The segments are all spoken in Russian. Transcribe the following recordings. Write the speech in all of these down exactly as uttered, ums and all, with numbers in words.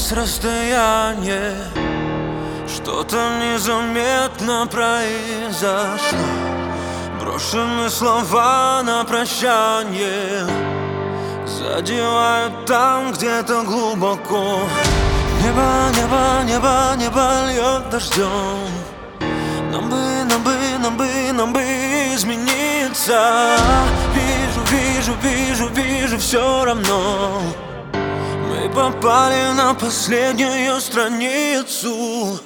с расстояния что-то незаметно произошло. Брошены слова на прощание задевают там где-то глубоко. Небо, небо, небо, небо льет дождем. Нам бы, нам бы, нам бы, нам бы измениться. Вижу, вижу, вижу, вижу, все равно мы попали на последнюю страницу.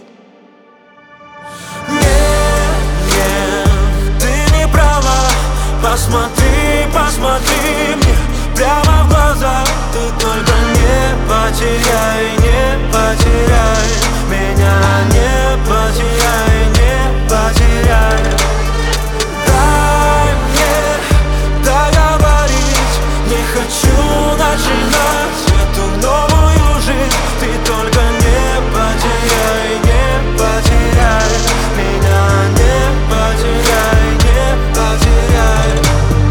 Нет, нет, ты не права. Посмотри, посмотри мне прямо в глаза. Ты только не потеряй, не потеряй меня, не потеряй, не потеряй. Дай мне договорить, не хочу начинать эту новую жизнь. Ты только не потеряй, не потеряй меня, не потеряй, не потеряй.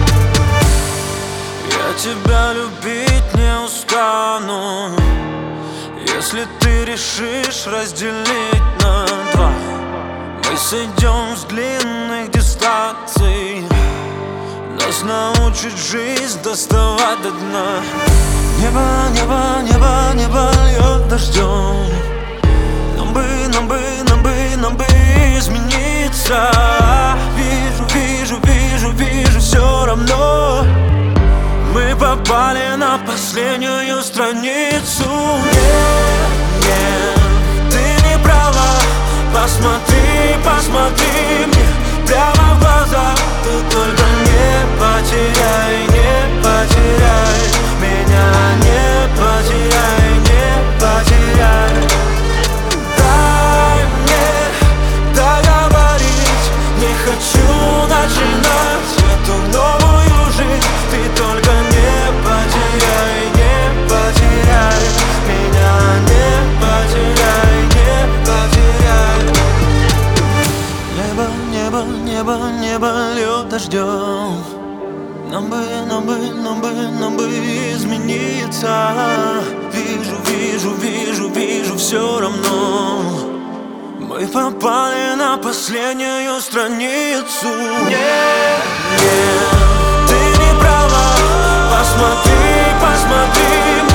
Я тебя любить не устану, если ты решишь разделить на два. Мы сойдем с длинных дистанций, нас научит жизнь доставать до дна. Небо, небо, небо, небо льет дождем. Нам бы, нам бы, нам бы, нам бы измениться. Вижу, вижу, вижу, вижу, все равно мы попали на последнюю страницу. Нет, нет, ты не права. Посмотри, посмотри мне прямо в глаза. Ты только не потеряй, не потеряй меня, не потеряй, не потеряй. Дай мне договорить, не хочу начинать эту новую жизнь. Ты только не потеряй, не потеряй меня, не потеряй, не потеряй. Небо, небо, небо, небо льет дождем. Нам бы, нам бы, нам бы, нам бы измениться. Вижу, вижу, вижу, вижу, все равно мы попали на последнюю страницу. Нет, нет, ты не права. Посмотри, посмотри.